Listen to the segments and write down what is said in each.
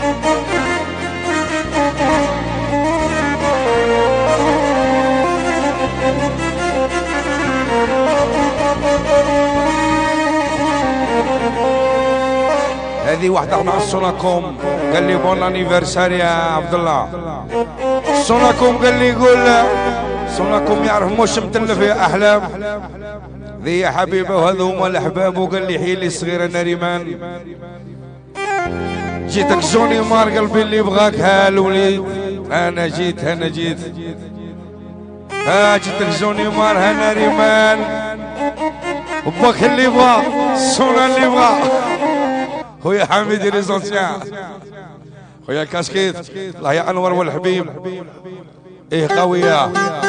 هذه واحدة مع سوناكوم قال لي بون انيفرسار يا عبد الله. سوناكوم قال لي يقول سوناكوم يعرف مش متلف يا احلام ذي يا حبيبه وهذا هما الاحباب. وقال لي حيلي صغيره ناريمان جيتك جوني مار قلبي اللي يبغاك هالوليد. انا جيت جيتك جوني مار ها ناريمان وباك اللي يبغى سونا اللي يبغى خويا حميدي ريزونسيان خويا كاسكيت الله يا انور والحبيب ايه قويه.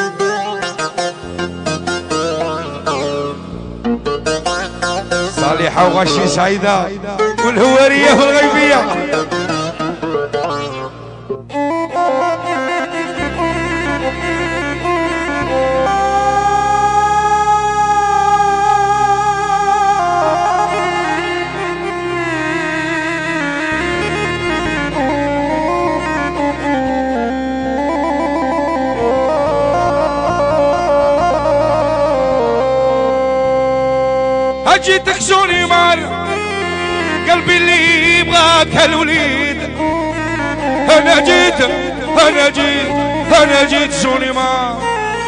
صالحه وغشي سعيده والهواريه والغيبيه. جيتك جوني مار قلبي اللي يبغاك هالوليد. انا جيت جوني مار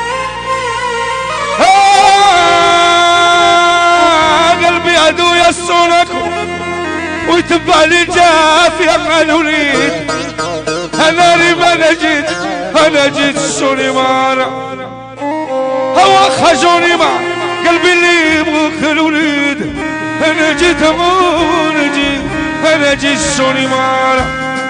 قلبي عدو يسونك ويتبع لي جاف يا الوليد. انا جيت جوني مار هو خجوني مار قلبي اللي يبغاك الوليد. انا جيت سوني مارا.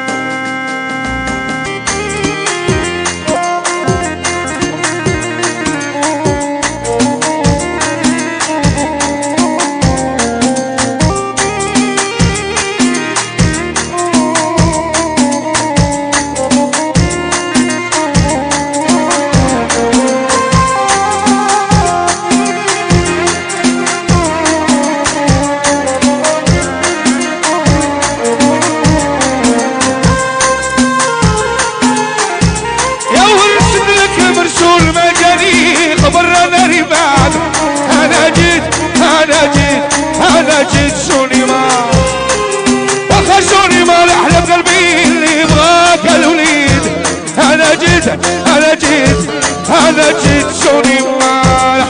انا جيت سوني مار وخشوني مار احلى قلبي اللي يبغاك الوليد. انا جيت سوني مار.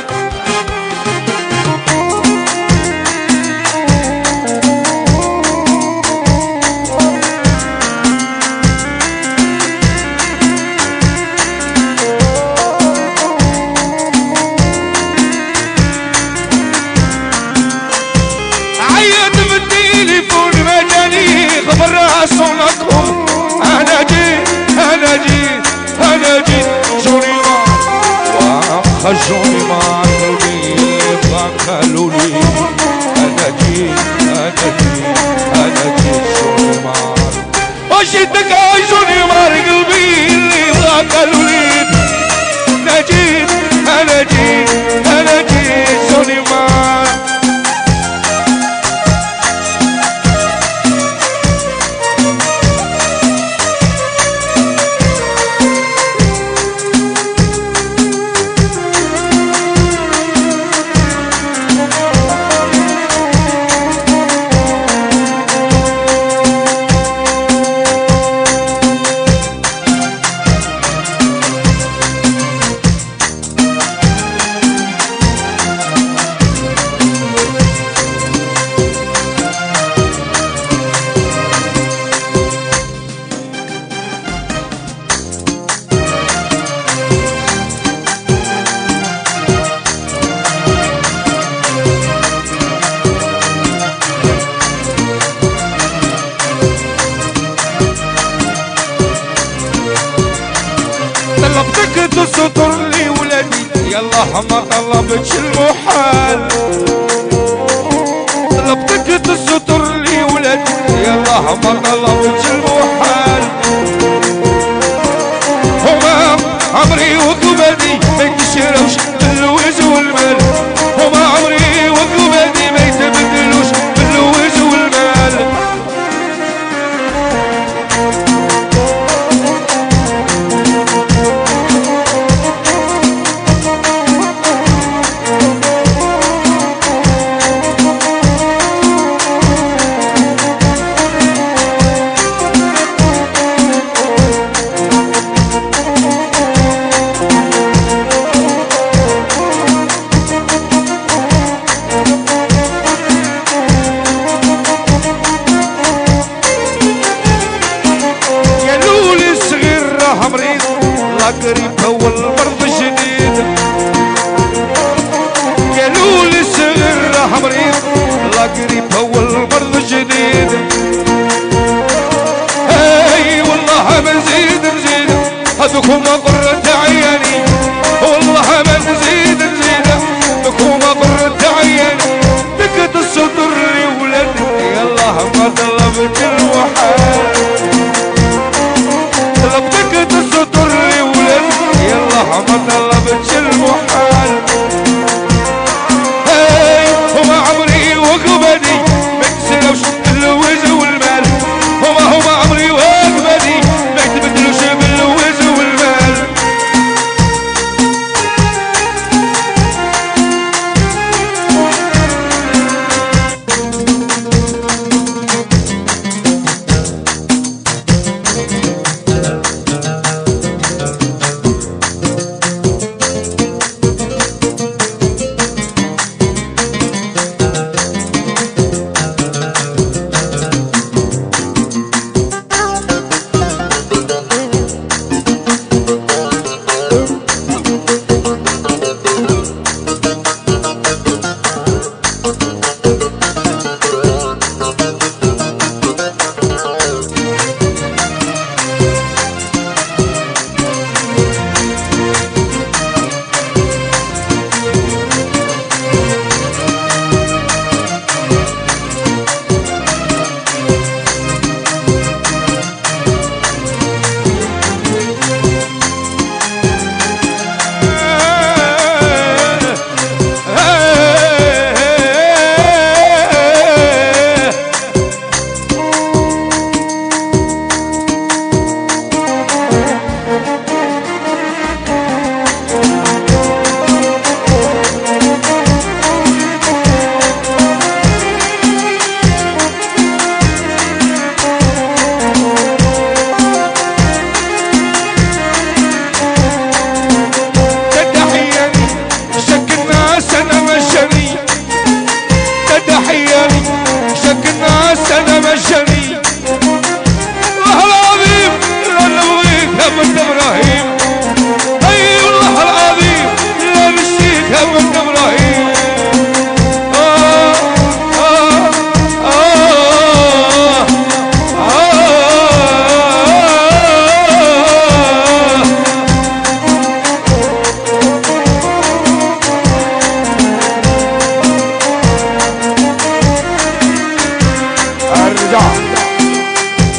صونكم انا جيت جوني مار وخجوني مع قلبي يبغاك الوليد. انا جيت جوني مار وجيتك جوني مار قلبي اللي يبغاك الوليد. انا جيت جوني مار. طلبتك تستر لي ولدي يلا ما طلبتش المحال. طلبتك تستر لي ولدي يلا ما طلبتش المحال. هما عمري وكبدي ما يتشروش باللوز والمال. هما عمري وكبدي ما يتبدلوش باللوز والمال. لا قريب اول مرض جديد قالوا لي صغر راح مريض لا قريب اول مرض جديد اي والله ما نزيد هذوكم قرة عيني والله ما نزيد هذوكم قرة عيني دقت الصدر ولد يالله ما طلبت الوحال طلبتك الصدر ولد يالله ما طلبت المحال هاي وما عمري وقبدي ما تسلوش بالوز والمال هما عمري وقبدي ما يتبدلوش بالوز والمال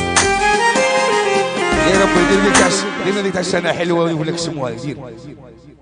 يا رب يدير لك سنة حلوة ويقول لك سموها يدير